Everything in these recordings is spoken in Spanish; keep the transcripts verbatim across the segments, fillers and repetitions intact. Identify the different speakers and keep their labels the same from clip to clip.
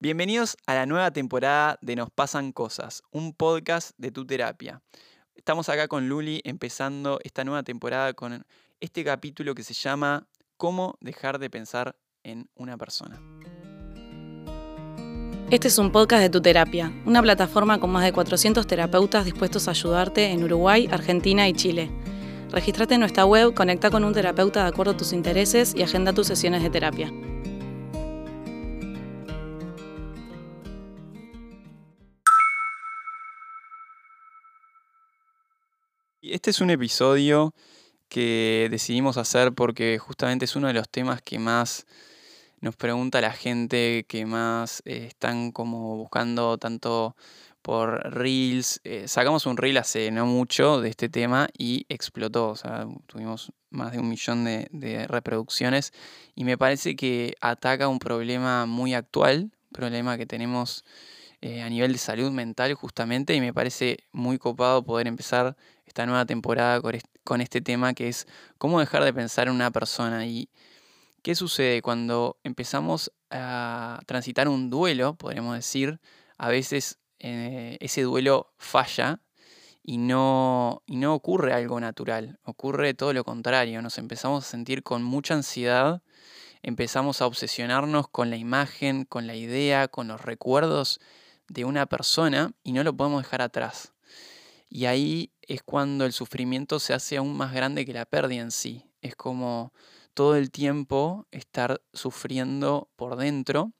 Speaker 1: Bienvenidos a la nueva temporada de Nos Pasan Cosas, un podcast de Tu Terapia. Estamos acá con Luli empezando esta nueva temporada con este capítulo que se llama ¿Cómo dejar de pensar en una persona?
Speaker 2: Este es un podcast de Tu Terapia, una plataforma con más de cuatrocientos terapeutas dispuestos a ayudarte en Uruguay, Argentina y Chile. Regístrate en nuestra web, conecta con un terapeuta de acuerdo a tus intereses y agenda tus sesiones de terapia.
Speaker 1: Y Este es un episodio que decidimos hacer porque justamente es uno de los temas que más nos pregunta la gente, que más eh, están como buscando tanto por reels. Eh, sacamos un reel hace no mucho de este tema y explotó, o sea, tuvimos más de un millón de, de reproducciones y me parece que ataca un problema muy actual, un problema que tenemos eh, a nivel de salud mental justamente, y me parece muy copado poder empezar esta nueva temporada con, est- con este tema que es cómo dejar de pensar en una persona. ¿Y qué sucede cuando empezamos a transitar un duelo? Podríamos decir, a veces eh, ese duelo falla y no, y no ocurre algo natural, ocurre todo lo contrario, nos empezamos a sentir con mucha ansiedad, empezamos a obsesionarnos con la imagen, con la idea, con los recuerdos de una persona y no lo podemos dejar atrás. Y ahí es cuando el sufrimiento se hace aún más grande que la pérdida en sí. Es como todo el tiempo estar sufriendo por dentro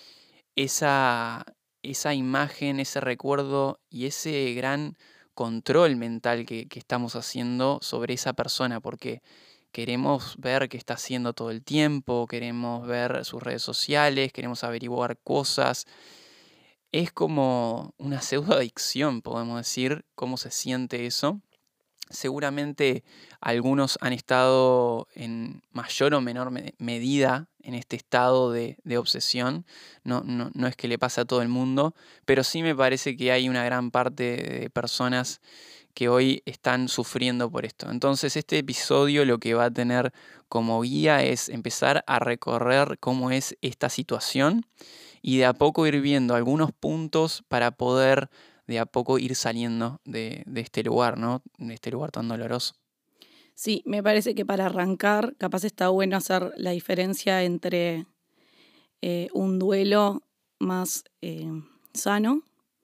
Speaker 1: esa, esa imagen, ese recuerdo y ese gran control mental que, que estamos haciendo sobre esa persona, porque queremos ver qué está haciendo todo el tiempo, queremos ver sus redes sociales, queremos averiguar cosas. Es como una pseudoadicción, podemos decir, cómo se siente eso. Seguramente algunos han estado en mayor o menor me- medida en este estado de, de obsesión. No, no, no es que le pase a todo el mundo, pero sí me parece que hay una gran parte de personas que hoy están sufriendo por esto. Entonces este episodio lo que va a tener como guía es empezar a recorrer cómo es esta situación y de a poco ir viendo algunos puntos para poder de a poco ir saliendo de, de este lugar, ¿no? De este lugar tan doloroso.
Speaker 2: Sí, me parece que para arrancar, capaz está bueno hacer la diferencia entre eh, un duelo más eh, sano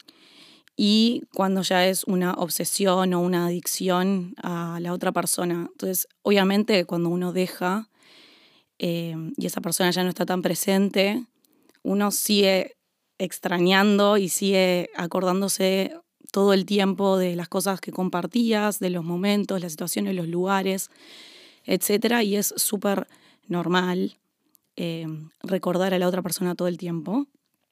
Speaker 2: y cuando ya es una obsesión o una adicción a la otra persona. Entonces, obviamente, cuando uno deja eh, y esa persona ya no está tan presente, uno sigue extrañando y sigue acordándose todo el tiempo de las cosas que compartías, de los momentos, las situaciones, los lugares, etcétera. Y es súper normal eh, recordar a la otra persona todo el tiempo.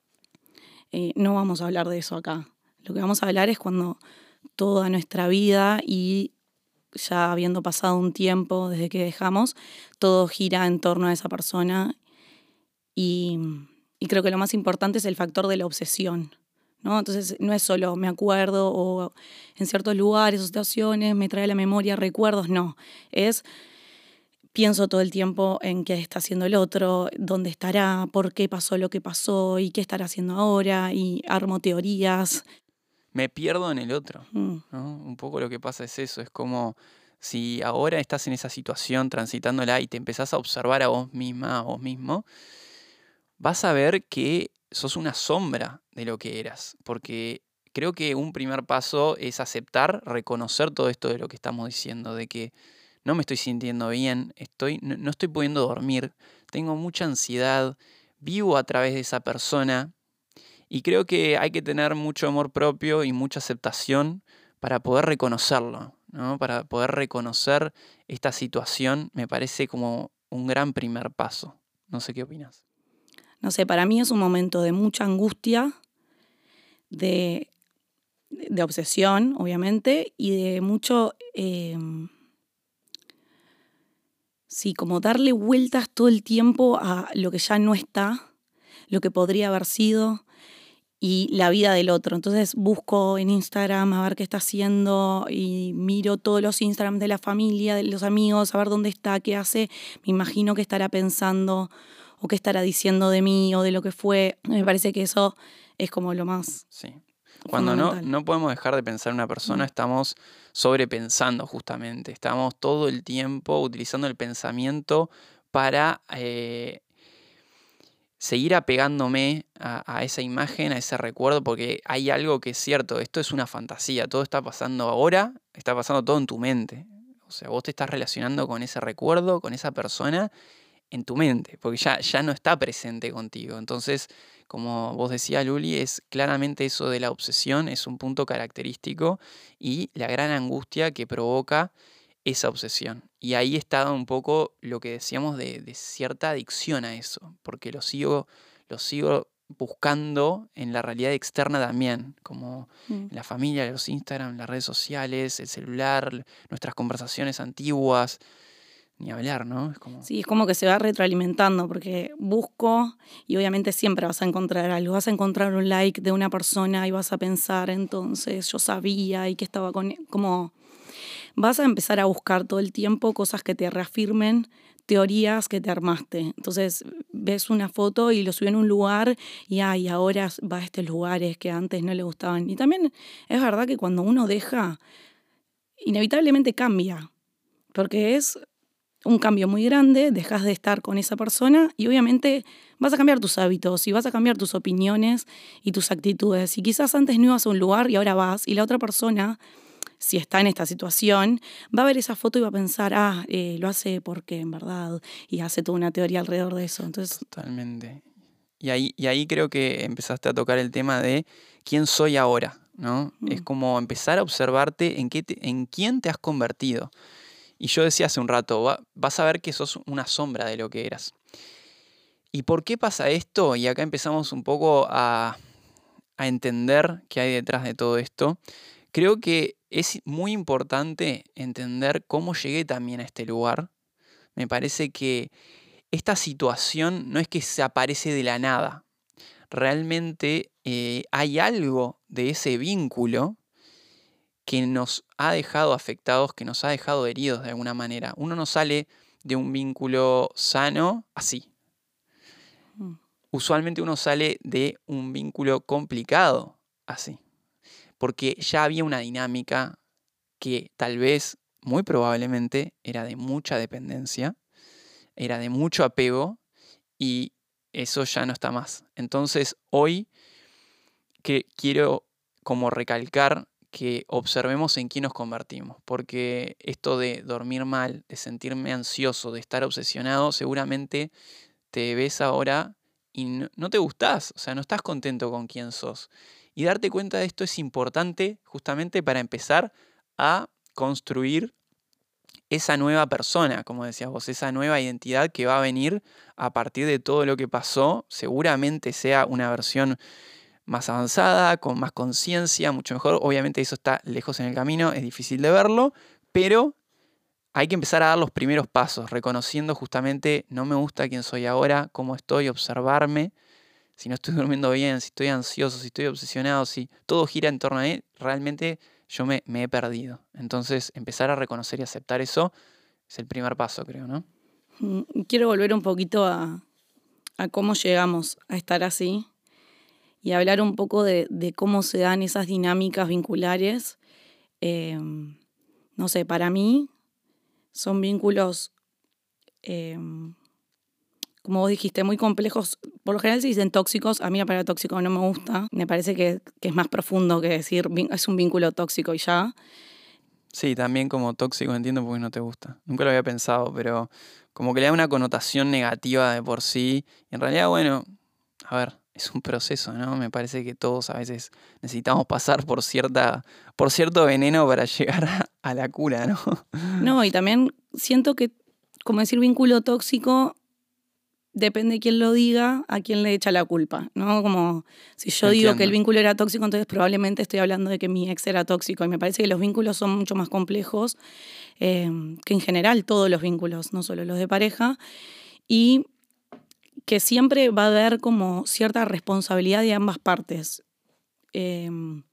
Speaker 2: Eh, no vamos a hablar de eso acá. Lo que vamos a hablar es cuando toda nuestra vida y ya habiendo pasado un tiempo desde que dejamos, todo gira en torno a esa persona y, y creo que lo más importante es el factor de la obsesión, ¿no? Entonces no es solo me acuerdo o en ciertos lugares o situaciones me trae a la memoria recuerdos, no, es pienso todo el tiempo en qué está haciendo el otro, dónde estará, por qué pasó lo que pasó y qué estará haciendo ahora y armo teorías.
Speaker 1: Me pierdo en el otro,
Speaker 2: Mm.
Speaker 1: ¿no? Un poco lo que pasa es eso, es como si ahora estás en esa situación transitándola y te empezás a observar a vos misma, a vos mismo, vas a ver que sos una sombra de lo que eras, porque creo que un primer paso es aceptar, reconocer todo esto de lo que estamos diciendo, de que no me estoy sintiendo bien, estoy, no, no estoy pudiendo dormir, tengo mucha ansiedad, vivo a través de esa persona y creo que hay que tener mucho amor propio y mucha aceptación para poder reconocerlo, ¿no? Para poder reconocer esta situación me parece como un gran primer paso. No sé qué opinas.
Speaker 2: No sé, para mí es un momento de mucha angustia, de, de obsesión, obviamente, y de mucho, eh, sí, como darle vueltas todo el tiempo a lo que ya no está, lo que podría haber sido y la vida del otro. Entonces busco en Instagram a ver qué está haciendo y miro todos los Instagram de la familia, de los amigos, a ver dónde está, qué hace. Me imagino que estará pensando o qué estará diciendo de mí o de lo que fue. Me parece que eso es como lo más
Speaker 1: Sí. Cuando no,
Speaker 2: fundamental.
Speaker 1: no podemos dejar de pensar en una persona,
Speaker 2: Mm.
Speaker 1: estamos sobrepensando justamente. Estamos todo el tiempo utilizando el pensamiento para eh, seguir apegándome a, a esa imagen, a ese recuerdo, porque hay algo que es cierto, esto es una fantasía, todo está pasando ahora, está pasando todo en tu mente. O sea, vos te estás relacionando con ese recuerdo, con esa persona, en tu mente, porque ya, ya no está presente contigo. Entonces, como vos decías, Luli, es claramente eso de la obsesión, es un punto característico y la gran angustia que provoca esa obsesión. Y ahí está un poco lo que decíamos de, de cierta adicción a eso, porque lo sigo, lo sigo buscando en la realidad externa también, como
Speaker 2: Mm.
Speaker 1: en la familia, los Instagram, las redes sociales, el celular, nuestras conversaciones antiguas. Ni hablar, ¿no? Es como...
Speaker 2: Sí, es como que se va retroalimentando, porque busco y obviamente siempre vas a encontrar algo. Vas a encontrar un like de una persona y vas a pensar, entonces yo sabía y que estaba con... Como vas a empezar a buscar todo el tiempo cosas que te reafirmen teorías que te armaste. Entonces ves una foto y lo subió en un lugar y ay, ahora va a estos lugares que antes no le gustaban. Y también es verdad que cuando uno deja, inevitablemente cambia, porque es un cambio muy grande, dejas de estar con esa persona y obviamente vas a cambiar tus hábitos y vas a cambiar tus opiniones y tus actitudes. Y quizás antes no ibas a un lugar y ahora vas y la otra persona, si está en esta situación, va a ver esa foto y va a pensar, ah, eh, lo hace porque en verdad, y hace toda una teoría alrededor de eso. Entonces,
Speaker 1: Totalmente. Y ahí, y ahí creo que empezaste a tocar el tema de quién soy ahora, ¿no? Es
Speaker 2: mm,
Speaker 1: como empezar a observarte en, qué te- en quién te has convertido. Y yo decía hace un rato, va- vas a ver que sos una sombra de lo que eras. ¿Y por qué pasa esto? Y acá empezamos un poco a, a entender qué hay detrás de todo esto. Creo que es muy importante entender cómo llegué también a este lugar. Me parece que esta situación no es que se aparece de la nada. Realmente eh, hay algo de ese vínculo que nos ha dejado afectados, que nos ha dejado heridos de alguna manera. Uno no sale de un vínculo sano así.
Speaker 2: mm,
Speaker 1: Usualmente uno sale de un vínculo complicado así, porque ya había una dinámica que tal vez, muy probablemente, era de mucha dependencia, era de mucho apego y eso ya no está más. Entonces, hoy que quiero como recalcar que observemos en quién nos convertimos, porque esto de dormir mal, de sentirme ansioso, de estar obsesionado, seguramente te ves ahora y no, no te gustás, o sea, no estás contento con quién sos. Y darte cuenta de esto es importante justamente para empezar a construir esa nueva persona, como decías vos, esa nueva identidad que va a venir a partir de todo lo que pasó, seguramente sea una versión más avanzada, con más conciencia, mucho mejor. Obviamente eso está lejos en el camino, es difícil de verlo, pero hay que empezar a dar los primeros pasos, reconociendo justamente, no me gusta quién soy ahora, cómo estoy, observarme, si no estoy durmiendo bien, si estoy ansioso, si estoy obsesionado, si todo gira en torno a él, realmente yo me, me he perdido. Entonces, empezar a reconocer y aceptar eso es el primer paso, creo, ¿no?
Speaker 2: mm. Quiero volver un poquito a, a cómo llegamos a estar así y hablar un poco de, de cómo se dan esas dinámicas vinculares. Eh, no sé, para mí son vínculos, eh, como vos dijiste, muy complejos. Por lo general se dicen tóxicos. A mí la palabra tóxico no me gusta. Me parece que, que es más profundo que decir vin- es un vínculo tóxico y ya.
Speaker 1: Sí, también como tóxico entiendo porque no te gusta. Nunca lo había pensado, pero como que le da una connotación negativa de por sí. Y en realidad, bueno, a ver, es un proceso, ¿no? Me parece que todos a veces necesitamos pasar por cierta, por cierto veneno para llegar a, a la cura, ¿no?
Speaker 2: No, y también siento que, como decir vínculo tóxico, depende de quién lo diga, a quién le echa la culpa, ¿no? Como si yo digo que el
Speaker 1: Entiendo.
Speaker 2: vínculo era tóxico, entonces probablemente estoy hablando de que mi ex era tóxico. Y me parece que los vínculos son mucho más complejos eh, que en general todos los vínculos, no solo los de pareja. Y que siempre va a haber como cierta responsabilidad de ambas partes. Eh,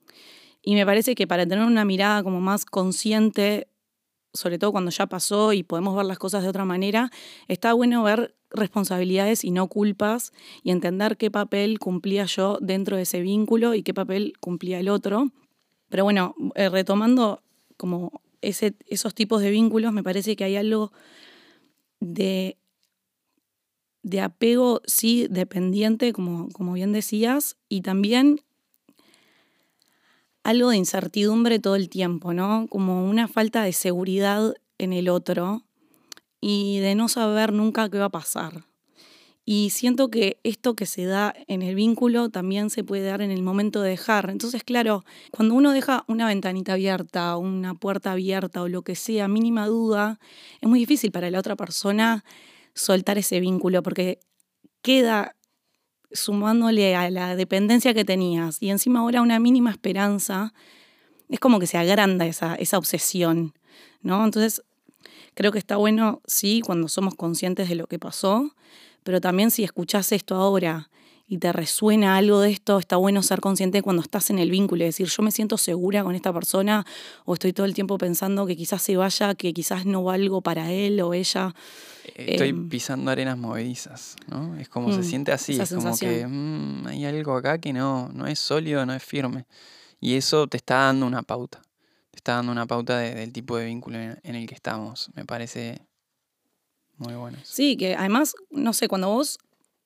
Speaker 2: y me parece que para tener una mirada como más consciente, sobre todo cuando ya pasó y podemos ver las cosas de otra manera, está bueno ver responsabilidades y no culpas y entender qué papel cumplía yo dentro de ese vínculo y qué papel cumplía el otro. Pero bueno, eh, retomando como ese, esos tipos de vínculos, me parece que hay algo de, de apego, sí, dependiente, como, como bien decías, y también algo de incertidumbre todo el tiempo, ¿no? Como una falta de seguridad en el otro y de no saber nunca qué va a pasar. Y siento que esto que se da en el vínculo también se puede dar en el momento de dejar. Entonces, claro, cuando uno deja una ventanita abierta, una puerta abierta o lo que sea, mínima duda, es muy difícil para la otra persona soltar ese vínculo porque queda sumándole a la dependencia que tenías y encima ahora una mínima esperanza, es como que se agranda esa, esa obsesión, ¿no? Entonces, creo que está bueno, sí, cuando somos conscientes de lo que pasó, pero también si escuchás esto ahora y te resuena algo de esto, está bueno ser consciente cuando estás en el vínculo y decir, yo me siento segura con esta persona o estoy todo el tiempo pensando que quizás se vaya, que quizás no valgo para él o ella.
Speaker 1: Estoy
Speaker 2: Eh,
Speaker 1: pisando arenas movedizas, ¿no? Es como se
Speaker 2: mm,
Speaker 1: siente así,
Speaker 2: esa
Speaker 1: es como que
Speaker 2: sensación.
Speaker 1: mm, hay algo acá que no, no es sólido, no es firme. Y eso te está dando una pauta. Te está dando una pauta de- del tipo de vínculo en, en el que estamos. Me parece muy bueno eso.
Speaker 2: Sí, que además, no sé, cuando vos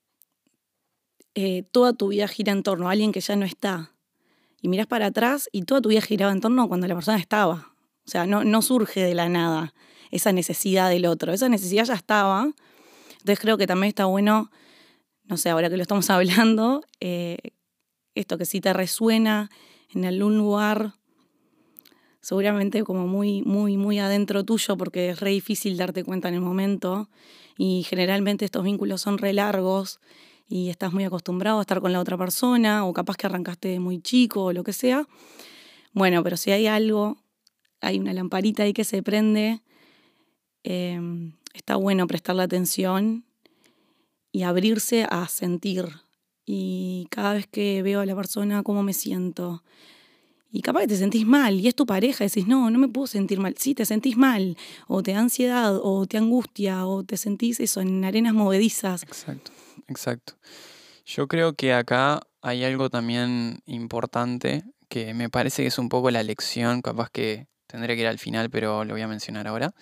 Speaker 2: eh, toda tu vida gira en torno a alguien que ya no está y mirás para atrás y toda tu vida giraba en torno a cuando la persona estaba. O sea, no, no surge de la nada esa necesidad del otro. Esa necesidad ya estaba. Entonces creo que también está bueno, no sé, ahora que lo estamos hablando, eh, esto que si te resuena en algún lugar, seguramente como muy, muy, muy adentro tuyo, porque es re difícil darte cuenta en el momento. Y generalmente estos vínculos son re largos y estás muy acostumbrado a estar con la otra persona, o capaz que arrancaste de muy chico o lo que sea. Bueno, pero si hay algo, hay una lamparita ahí que se prende, eh, está bueno prestarle atención y abrirse a sentir. Y cada vez que veo a la persona, cómo me siento. Y capaz que te sentís mal y es tu pareja, y decís, no, no me puedo sentir mal. Sí, te sentís mal, o te da ansiedad, o te angustia, o te sentís eso, en arenas movedizas.
Speaker 1: Exacto, exacto. Yo creo que acá hay algo también importante que me parece que es un poco la lección, capaz que tendré que ir al final, pero lo voy a mencionar ahora.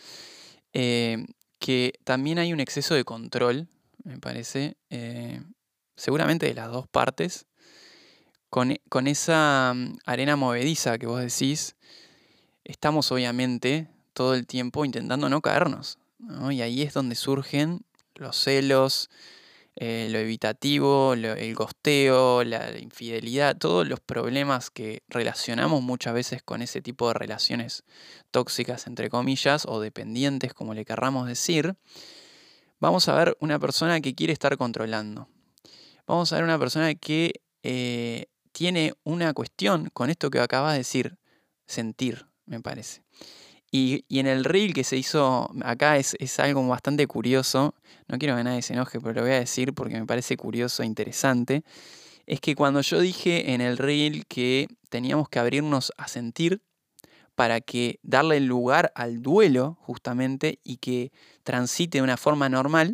Speaker 1: Eh, que también hay un exceso de control, me parece, eh, seguramente de las dos partes, con, e- con esa mm, arena movediza que vos decís, estamos obviamente todo el tiempo intentando no caernos, ¿no? Y ahí es donde surgen los celos, eh, lo evitativo, lo- el gosteo, la infidelidad, todos los problemas que relacionamos muchas veces con ese tipo de relaciones tóxicas, entre comillas, o dependientes, como le querramos decir. Vamos a ver una persona que quiere estar controlando. Vamos a ver una persona que eh, tiene una cuestión con esto que acabas de decir, sentir, me parece. Y, y en el reel que se hizo acá es, es algo bastante curioso. No quiero que nadie se enoje, pero lo voy a decir porque me parece curioso e interesante. Es que cuando yo dije en el reel que teníamos que abrirnos a sentir para que darle lugar al duelo, justamente, y que transite de una forma normal,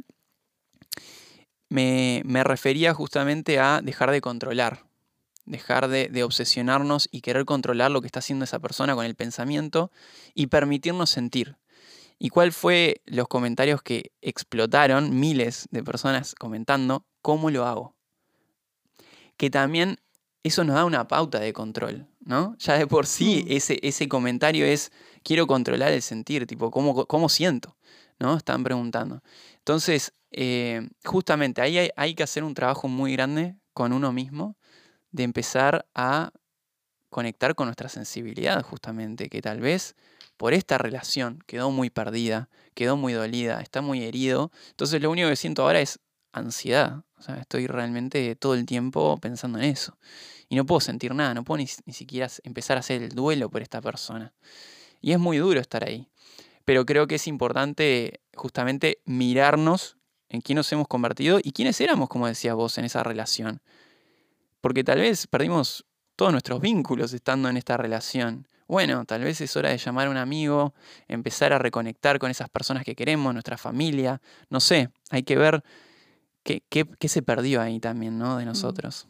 Speaker 1: me, me refería justamente a dejar de controlar. Dejar de, de obsesionarnos y querer controlar lo que está haciendo esa persona con el pensamiento y permitirnos sentir. ¿Y cuál fue los comentarios que explotaron? Miles de personas comentando, ¿cómo lo hago? Que también eso nos da una pauta de control, ¿no? Ya de por sí
Speaker 2: Mm.
Speaker 1: ese, ese comentario es, quiero controlar el sentir, tipo, ¿cómo, cómo siento? ¿No? Están preguntando. Entonces, eh, justamente ahí hay, hay que hacer un trabajo muy grande con uno mismo, de empezar a conectar con nuestra sensibilidad, justamente, que tal vez por esta relación quedó muy perdida, quedó muy dolida, está muy herido. Entonces lo único que siento ahora es ansiedad. O sea, estoy realmente todo el tiempo pensando en eso. Y no puedo sentir nada, no puedo ni, ni siquiera empezar a hacer el duelo por esta persona. Y es muy duro estar ahí. Pero creo que es importante justamente mirarnos en quién nos hemos convertido y quiénes éramos, como decías vos, en esa relación. Porque tal vez perdimos todos nuestros vínculos estando en esta relación. bueno, tal vez es hora de llamar a un amigo, empezar a reconectar con esas personas que queremos, nuestra familia, no sé, hay que ver qué, qué, qué se perdió ahí también, ¿no? De nosotros.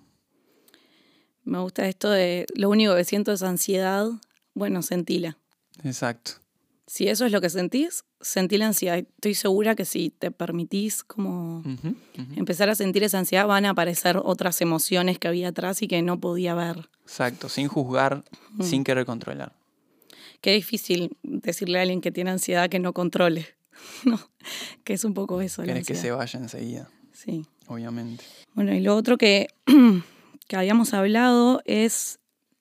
Speaker 2: Me gusta esto de lo único que siento es ansiedad, bueno, sentila.
Speaker 1: Exacto.
Speaker 2: Si eso es lo que sentís, sentí la ansiedad. Estoy segura que si te permitís como
Speaker 1: Ujú, ujú.
Speaker 2: empezar a sentir esa ansiedad, van a aparecer otras emociones que había atrás y que no podía ver.
Speaker 1: Exacto, sin juzgar,
Speaker 2: Mm.
Speaker 1: sin querer controlar.
Speaker 2: Qué difícil decirle a alguien que tiene ansiedad que no controle. No, que es un poco eso, la
Speaker 1: Querés que se
Speaker 2: ansiedad.
Speaker 1: vaya enseguida,
Speaker 2: Sí.
Speaker 1: obviamente.
Speaker 2: Bueno, y lo otro que, que habíamos hablado es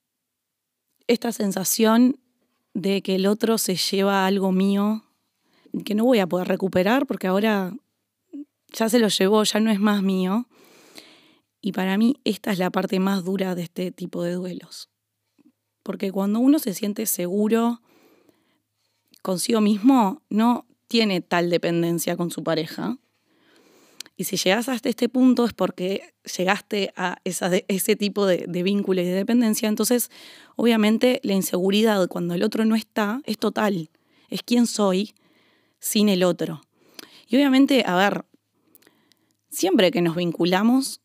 Speaker 2: esta sensación de que el otro se lleva algo mío que no voy a poder recuperar porque ahora ya se lo llevó, ya no es más mío. Y para mí esta es la parte más dura de este tipo de duelos. Porque cuando uno se siente seguro consigo mismo, no tiene tal dependencia con su pareja. Y si llegas hasta este punto es porque llegaste a esa de, ese tipo de, de vínculo y de dependencia. Entonces, obviamente, la inseguridad cuando el otro no está es total. Es quién soy sin el otro. Y obviamente, a ver, siempre que nos vinculamos,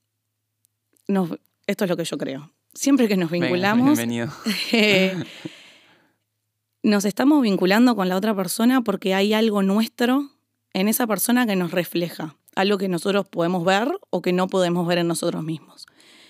Speaker 2: nos, esto es lo que yo creo, siempre que nos vinculamos,
Speaker 1: Bienvenido.
Speaker 2: eh, nos estamos vinculando con la otra persona porque hay algo nuestro en esa persona que nos refleja, algo que nosotros podemos ver o que no podemos ver en nosotros mismos.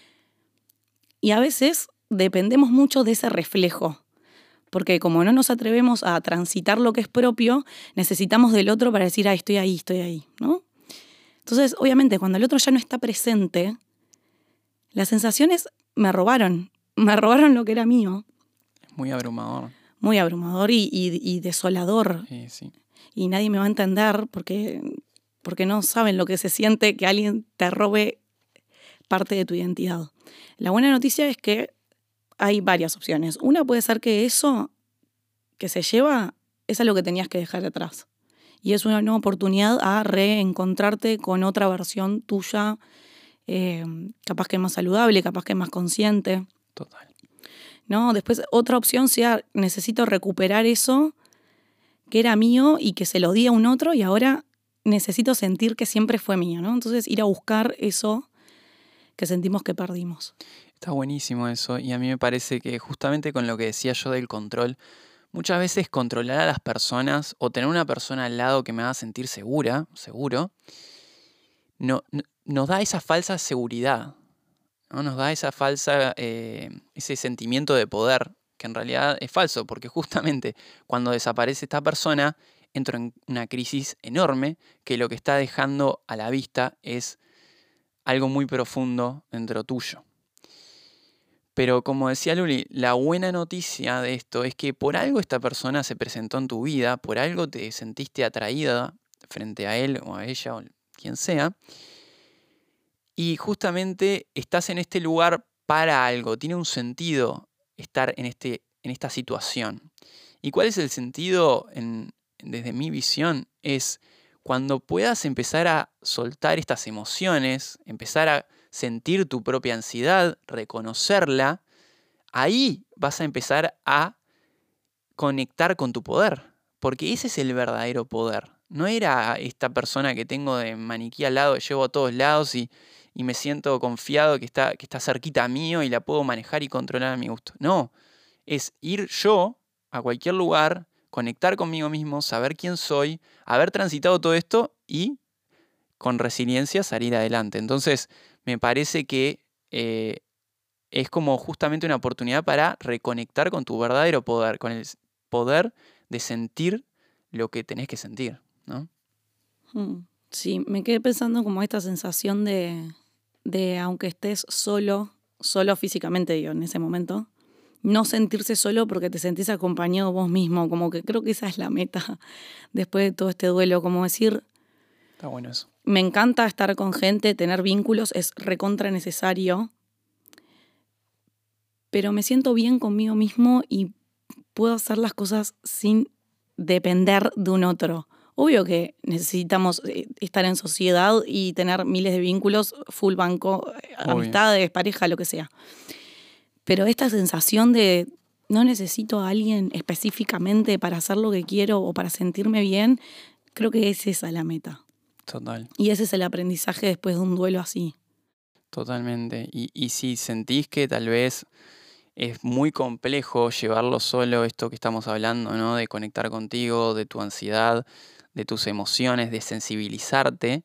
Speaker 2: Y a veces dependemos mucho de ese reflejo, porque como no nos atrevemos a transitar lo que es propio, necesitamos del otro para decir, ah, estoy ahí, estoy ahí, ¿no? Entonces, obviamente, cuando el otro ya no está presente, las sensaciones me robaron, me robaron lo que era mío.
Speaker 1: Muy abrumador.
Speaker 2: Muy abrumador y, y, y desolador.
Speaker 1: Sí, sí.
Speaker 2: Y nadie me va a entender porque, porque no saben lo que se siente que alguien te robe parte de tu identidad. La buena noticia es que hay varias opciones. Una puede ser que eso que se lleva es algo que tenías que dejar atrás. Y es una nueva oportunidad a reencontrarte con otra versión tuya, eh, capaz que más saludable, capaz que más consciente.
Speaker 1: Total.
Speaker 2: ¿No? Después otra opción sea, necesito recuperar eso que era mío y que se lo di a un otro y ahora necesito sentir que siempre fue mío, ¿no? Entonces ir a buscar eso que sentimos que perdimos.
Speaker 1: Está buenísimo eso y a mí me parece que justamente con lo que decía yo del control, muchas veces controlar a las personas o tener una persona al lado que me haga sentir segura, seguro, no, no- nos da esa falsa seguridad, ¿no? Nos da esa falsa, eh, ese sentimiento de poder, que en realidad es falso, porque justamente cuando desaparece esta persona, entro en una crisis enorme que lo que está dejando a la vista es algo muy profundo dentro tuyo. Pero como decía Luli, la buena noticia de esto es que por algo esta persona se presentó en tu vida, por algo te sentiste atraída frente a él o a ella o quien sea, y justamente estás en este lugar para algo, tiene un sentido estar en, este, en esta situación. ¿Y cuál es el sentido en- desde mi visión? Es cuando puedas empezar a soltar estas emociones, empezar a sentir tu propia ansiedad, reconocerla, ahí vas a empezar a conectar con tu poder, porque ese es el verdadero poder. No era esta persona que tengo de maniquí al lado, que llevo a todos lados y, y me siento confiado que está, que está cerquita mío y la puedo manejar y controlar a mi gusto. No, es ir yo a cualquier lugar, conectar conmigo mismo, saber quién soy, haber transitado todo esto y con resiliencia salir adelante. Entonces, me parece que eh, es como justamente una oportunidad para reconectar con tu verdadero poder, con el s- poder de sentir lo que tenés que sentir, ¿no?
Speaker 2: Mm. Sí, me quedé pensando como esta sensación de, de aunque estés solo, solo físicamente, digo, en ese momento, no sentirse solo porque te sentís acompañado vos mismo, como que creo que esa es la meta después de todo este duelo, como decir,
Speaker 1: Está bueno eso.
Speaker 2: me encanta estar con gente, tener vínculos, es recontra necesario, pero me siento bien conmigo mismo y puedo hacer las cosas sin depender de un otro. Obvio que necesitamos eh, estar en sociedad y tener miles de vínculos, full banco, eh,
Speaker 1: Obvio.
Speaker 2: amistades, pareja, lo que sea. Pero esta sensación de no necesito a alguien específicamente para hacer lo que quiero o para sentirme bien, creo que es esa la meta.
Speaker 1: Total.
Speaker 2: Y ese es el aprendizaje después de un duelo así.
Speaker 1: Totalmente. Y, y si sentís que tal vez es muy complejo llevarlo solo, esto que estamos hablando, ¿no? De conectar contigo, de tu ansiedad, de tus emociones, de sensibilizarte,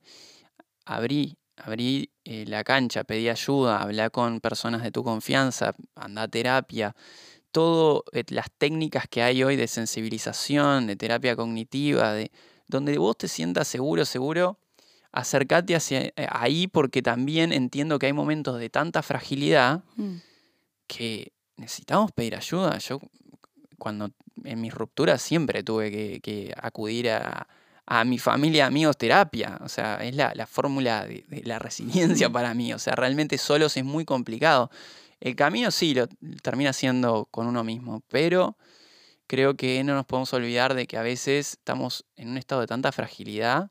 Speaker 1: abrí, abrí eh, la cancha, pedí ayuda, habla con personas de tu confianza, anda a terapia. Todas las técnicas que hay hoy de sensibilización, de terapia cognitiva, de donde vos te sientas seguro, seguro, acércate hacia eh, ahí, porque también entiendo que hay momentos de tanta fragilidad
Speaker 2: Mm.
Speaker 1: que necesitamos pedir ayuda. Yo cuando en mis rupturas siempre tuve que, que acudir a, a mi familia, amigos, terapia. O sea, es la, la fórmula de, de la resiliencia
Speaker 2: Mm.
Speaker 1: para mí. O sea, realmente solos es muy complicado. El camino sí lo termina siendo con uno mismo, pero creo que no nos podemos olvidar de que a veces estamos en un estado de tanta fragilidad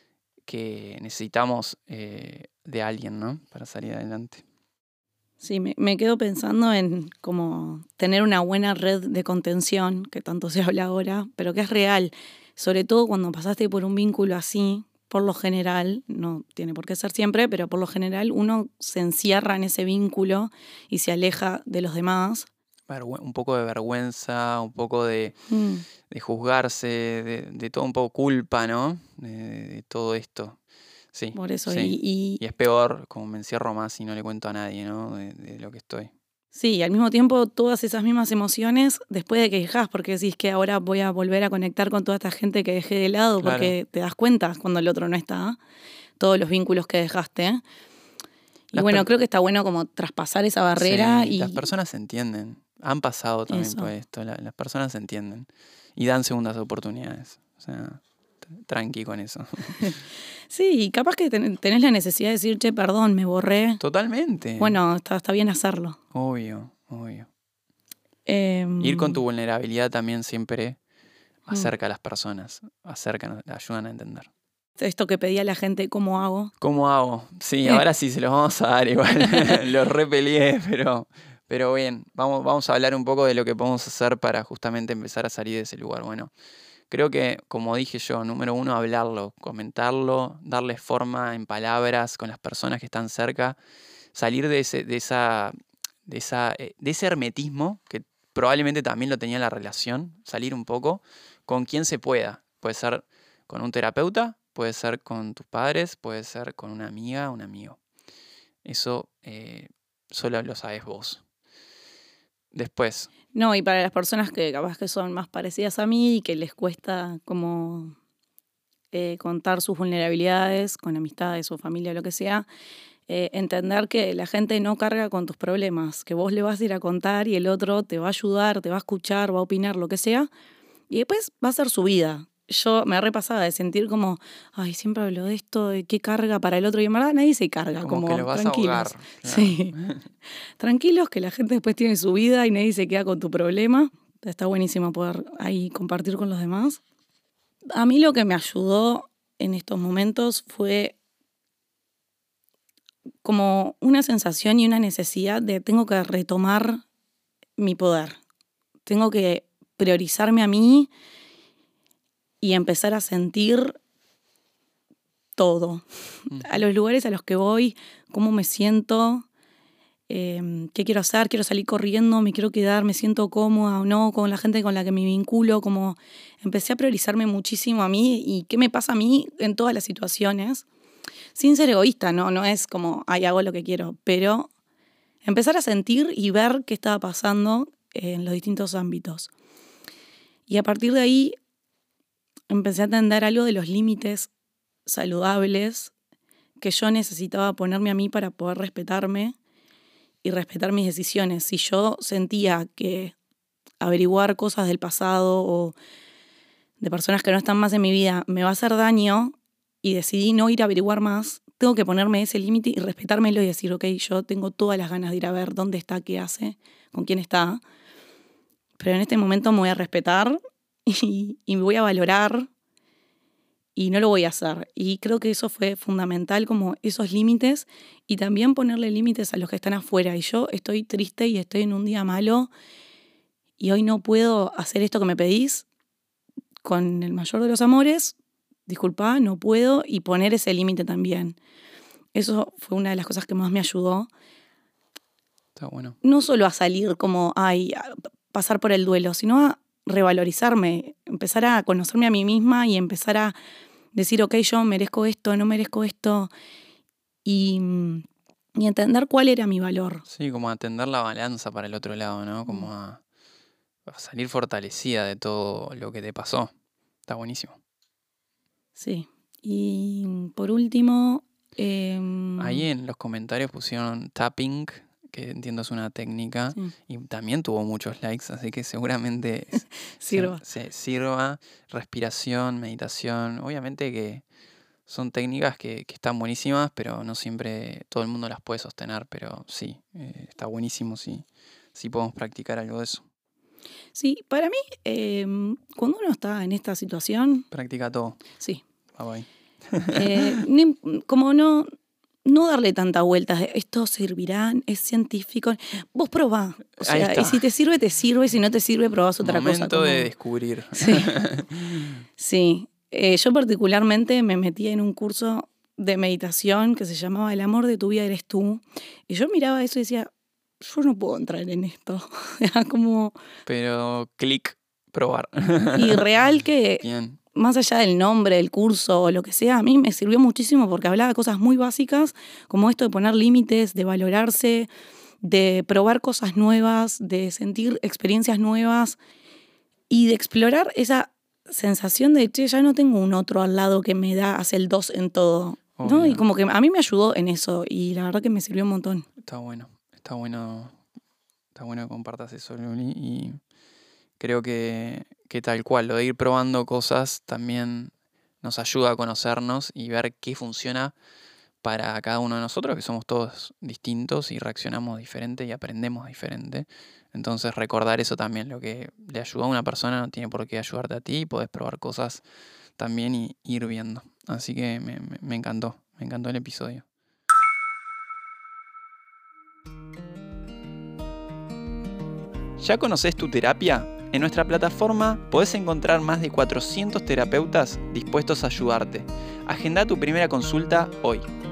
Speaker 1: que necesitamos eh, de alguien, ¿no? Para salir adelante.
Speaker 2: Sí, me, me quedo pensando en como tener una buena red de contención, que tanto se habla ahora, pero que es real. Sobre todo cuando pasaste por un vínculo así, por lo general, no tiene por qué ser siempre, pero por lo general uno se encierra en ese vínculo y se aleja de los demás.
Speaker 1: Vergüe- un poco de vergüenza, un poco de,
Speaker 2: Mm.
Speaker 1: de juzgarse, de, de todo un poco culpa, ¿no? De, de todo esto. Sí,
Speaker 2: Por eso,
Speaker 1: sí.
Speaker 2: y, y
Speaker 1: Y es peor, como me encierro más y no le cuento a nadie, ¿no? De, de lo que estoy.
Speaker 2: sí, y al mismo tiempo todas esas mismas emociones después de que dejás, porque decís que ahora voy a volver a conectar con toda esta gente que dejé de lado,
Speaker 1: Claro.
Speaker 2: porque te das cuenta cuando el otro no está, todos los vínculos que dejaste. Y
Speaker 1: Las
Speaker 2: bueno,
Speaker 1: per-
Speaker 2: creo que está bueno como traspasar esa barrera
Speaker 1: Sí,
Speaker 2: y
Speaker 1: las personas se entienden. Han pasado también
Speaker 2: eso.
Speaker 1: por esto. la- las personas se entienden. Y dan segundas oportunidades. O sea, t- tranqui con eso.
Speaker 2: Sí, y capaz que ten- tenés la necesidad de decir, che, perdón, me borré.
Speaker 1: Totalmente.
Speaker 2: Bueno, está, está bien hacerlo.
Speaker 1: Obvio, obvio.
Speaker 2: Em,
Speaker 1: Ir con tu vulnerabilidad también siempre
Speaker 2: mm.
Speaker 1: acerca a las personas. Acercan, ayudan a entender.
Speaker 2: Esto que pedía la gente, ¿cómo hago?
Speaker 1: ¿Cómo hago? Sí,
Speaker 2: Eh.
Speaker 1: ahora sí se los vamos a dar igual. Los repelié, pero, pero bien, vamos, vamos a hablar un poco de lo que podemos hacer para justamente empezar a salir de ese lugar. Bueno, creo que, como dije yo, número uno, hablarlo, comentarlo, darle forma en palabras con las personas que están cerca, salir de ese, de esa, de esa, eh, de ese hermetismo que probablemente también lo tenía la relación, salir un poco con quien se pueda. Puede ser con un terapeuta, puede ser con tus padres, puede ser con una amiga, un amigo. Eso eh, solo lo sabes vos. Después,
Speaker 2: No, y para las personas que capaz que son más parecidas a mí y que les cuesta como eh, contar sus vulnerabilidades con amistades o familia o lo que sea, eh, entender que la gente no carga con tus problemas, que vos le vas a ir a contar y el otro te va a ayudar, te va a escuchar, va a opinar, lo que sea, y después va a ser su vida. Yo me repasaba de sentir como, ay, siempre hablo de esto, de qué carga para el otro, y en verdad nadie se carga,
Speaker 1: como,
Speaker 2: como,
Speaker 1: que lo vas
Speaker 2: tranquilos.
Speaker 1: a ahogar. Claro.
Speaker 2: Sí. Tranquilos, que la gente después tiene su vida y nadie se queda con tu problema. Está buenísimo poder ahí compartir con los demás. A mí lo que me ayudó en estos momentos fue como una sensación y una necesidad de tengo que retomar mi poder. Tengo que priorizarme a mí y empezar a sentir todo.
Speaker 1: Ujú.
Speaker 2: A los lugares a los que voy, cómo me siento, eh, qué quiero hacer, quiero salir corriendo, me quiero quedar, me siento cómoda o no con la gente con la que me vinculo, como empecé a priorizarme muchísimo a mí y qué me pasa a mí en todas las situaciones, sin ser egoísta, no, no es como, ay, hago lo que quiero, pero empezar a sentir y ver qué estaba pasando en los distintos ámbitos. Y a partir de ahí empecé a entender algo de los límites saludables que yo necesitaba ponerme a mí para poder respetarme y respetar mis decisiones. Si yo sentía que averiguar cosas del pasado o de personas que no están más en mi vida me va a hacer daño y decidí no ir a averiguar más, tengo que ponerme ese límite y respetármelo y decir, ok, yo tengo todas las ganas de ir a ver dónde está, qué hace, con quién está, pero en este momento me voy a respetar y, y me voy a valorar y no lo voy a hacer. Y creo que eso fue fundamental, como esos límites y también ponerle límites a los que están afuera. Y yo estoy triste y estoy en un día malo y hoy no puedo hacer esto que me pedís con el mayor de los amores, disculpa, no puedo, y poner ese límite también. Eso fue una de las cosas que más me ayudó.
Speaker 1: Está bueno.
Speaker 2: No solo a salir como, ay, a pasar por el duelo, sino a revalorizarme, empezar a conocerme a mí misma y empezar a decir, ok, yo merezco esto, no merezco esto, y, y entender cuál era mi valor.
Speaker 1: Sí, como atender la balanza para el otro lado, ¿no? Como a, a salir fortalecida de todo lo que te pasó. Está buenísimo.
Speaker 2: Sí. Y por último... Eh,
Speaker 1: Ahí en los comentarios pusieron tapping, que entiendo es una técnica,
Speaker 2: sí.
Speaker 1: y también tuvo muchos likes, así que seguramente
Speaker 2: Sirva.
Speaker 1: Se, se sirva. Respiración, meditación, obviamente que son técnicas que, que están buenísimas, pero no siempre todo el mundo las puede sostener, pero sí, eh, está buenísimo si, si podemos practicar algo de eso.
Speaker 2: Sí, para mí, eh, cuando uno está en esta situación...
Speaker 1: Practica todo.
Speaker 2: Sí.
Speaker 1: Bye bye.
Speaker 2: Eh, ni, como no, no darle tanta vuelta, esto servirá, es científico. Vos probá. O sea, y si te sirve, te sirve, y si no te sirve, probás otra
Speaker 1: Momento
Speaker 2: cosa. Momento
Speaker 1: de descubrir.
Speaker 2: Sí. Sí. Eh, yo particularmente me metí en un curso de meditación que se llamaba El amor de tu vida eres tú. Y yo miraba eso y decía, yo no puedo entrar en esto. Era como...
Speaker 1: Pero clic, probar.
Speaker 2: Y real que...
Speaker 1: Bien.
Speaker 2: Más allá del nombre, del curso o lo que sea, a mí me sirvió muchísimo porque hablaba de cosas muy básicas, como esto de poner límites, de valorarse, de probar cosas nuevas, de sentir experiencias nuevas y de explorar esa sensación de, che, ya no tengo un otro al lado que me da, hace el dos en todo, ¿no? Y como que a mí me ayudó en eso y la verdad que me sirvió un montón.
Speaker 1: Está bueno, está bueno, está bueno que compartas eso, Luli, y creo que, que tal cual, lo de ir probando cosas también nos ayuda a conocernos y ver qué funciona para cada uno de nosotros, que somos todos distintos y reaccionamos diferente y aprendemos diferente. Entonces recordar eso también, lo que le ayudó a una persona no tiene por qué ayudarte a ti, y podés probar cosas también y ir viendo. Así que me, me, me encantó, me encantó el episodio. ¿Ya conoces tu terapia? En nuestra plataforma podés encontrar más de cuatrocientos terapeutas dispuestos a ayudarte. Agenda tu primera consulta hoy.